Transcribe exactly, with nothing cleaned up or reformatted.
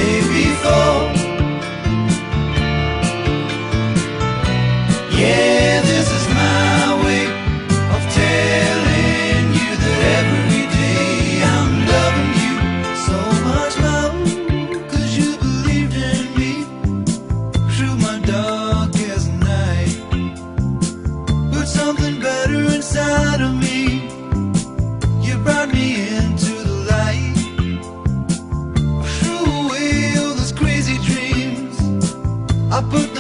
day before. Yeah, this is my way of telling you that every day I'm loving you so much more, 'cause you believed in me through my darkest night. Put something better inside of me. You brought me into the light. Threw away all those crazy dreams. I put